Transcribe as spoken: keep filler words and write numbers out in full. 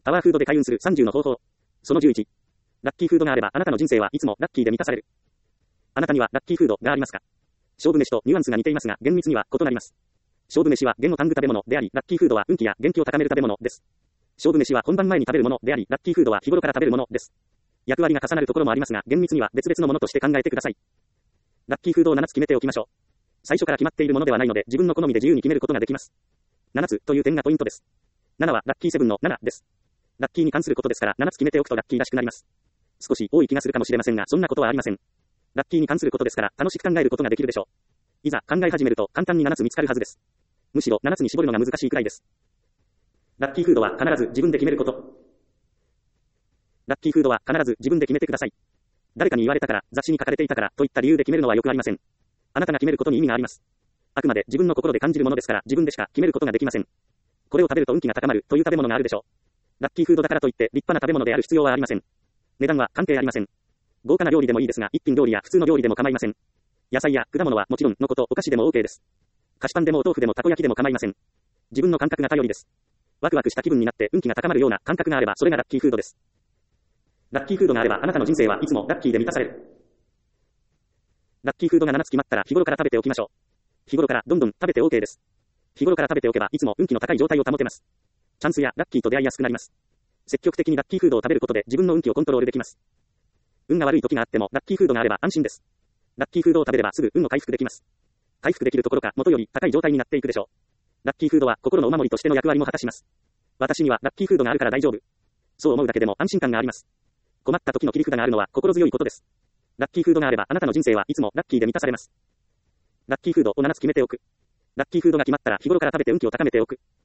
パワーフードで開運するさんじゅうの方法。そのじゅういち。ラッキーフードがあればあなたの人生はいつもラッキーで満たされる。あなたにはラッキーフードがありますか？勝負飯とニュアンスが似ていますが厳密には異なります。勝負飯は元を単ぐ食べ物であり、ラッキーフードは運気や元気を高める食べ物です。勝負飯は本番前に食べるものであり、ラッキーフードは日頃から食べるものです。役割が重なるところもありますが、厳密には別々のものとして考えてください。ラッキーフードをななつ決めておきましょう。最初から決まっているものではないので、自分の好みで自由に決めることができます。ななつという点がポイントです。ななはラッキーセブンのななです。ラッキーに関することですから、ななつ決めておくとラッキーらしくなります。少し多い気がするかもしれませんが、そんなことはありません。ラッキーに関することですから、楽しく考えることができるでしょう。いざ考え始めると簡単にななつ見つかるはずです。むしろななつに絞るのが難しいくらいです。ラッキーフードは必ず自分で決めること。ラッキーフードは必ず自分で決めてください。誰かに言われたから、雑誌に書かれていたからといった理由で決めるのはよくありません。あなたが決めることに意味があります。あくまで自分の心で感じるものですから、自分でしか決めることができません。これを食べると運気が高まるという食べ物があるでしょう。ラッキーフードだからといって立派な食べ物である必要はありません。値段は関係ありません。豪華な料理でもいいですが、一品料理や普通の料理でも構いません。野菜や果物はもちろんのこと、お菓子でも OK です。菓子パンでもお豆腐でもたこ焼きでも構いません。自分の感覚が頼りです。ワクワクした気分になって運気が高まるような感覚があれば、それがラッキーフードです。ラッキーフードがあれば、あなたの人生はいつもラッキーで満たされる。ラッキーフードがななつ決まったら日頃から食べておきましょう。日頃からどんどん食べて OK です。日頃から食べておけばいつも運気の高い状態を保てます。チャンスやラッキーと出会いやすくなります。積極的にラッキーフードを食べることで自分の運気をコントロールできます。運が悪い時があってもラッキーフードがあれば安心です。ラッキーフードを食べればすぐ運を回復できます。回復できるところか元より高い状態になっていくでしょう。ラッキーフードは心のお守りとしての役割も果たします。私にはラッキーフードがあるから大丈夫。そう思うだけでも安心感があります。困った時の切り札があるのは心強いことです。ラッキーフードがあればあなたの人生はいつもラッキーで満たされます。ラッキーフードをななつ決めておく。ラッキーフードが決まったら日頃から食べて運気を高めておく。